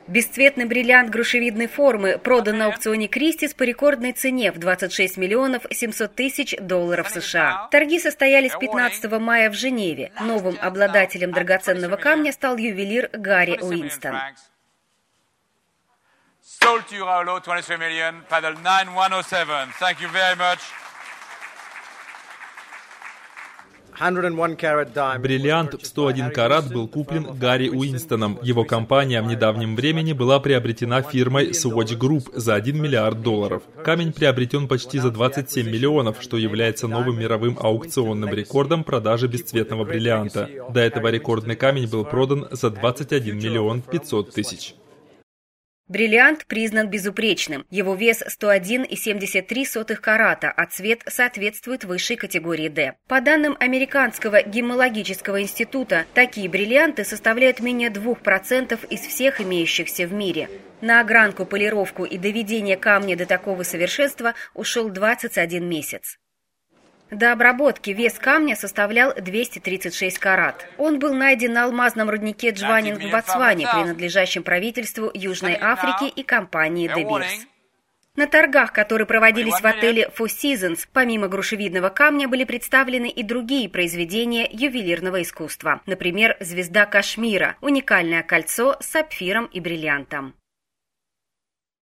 Бесцветный бриллиант грушевидной формы продан на аукционе Кристис по рекордной цене в 26 миллионов 700 тысяч долларов США. Торги состоялись 15 мая в Женеве. Новым обладателем драгоценного камня стал ювелир Гарри Уинстон. Бриллиант в 101 карат был куплен Гарри Уинстоном. Его компания в недавнем времени была приобретена фирмой Swatch Group за $1 миллиард. Камень приобретен почти за 27 миллионов, что является новым мировым аукционным рекордом продажи бесцветного бриллианта. До этого рекордный камень был продан за 21 миллион 500 тысяч. Бриллиант признан безупречным. Его вес 101,73 карата, а цвет соответствует высшей категории D. По данным Американского геммологического института, такие бриллианты составляют менее 2% из всех имеющихся в мире. На огранку, полировку и доведение камня до такого совершенства ушел 21 месяц. До обработки вес камня составлял 236 карат. Он был найден на алмазном руднике Джванинг в Ботсване, принадлежащем правительству Южной Африки и компании De Beers. На торгах, которые проводились в отеле Four Seasons, помимо грушевидного камня были представлены и другие произведения ювелирного искусства. Например, звезда Кашмира – уникальное кольцо с сапфиром и бриллиантом.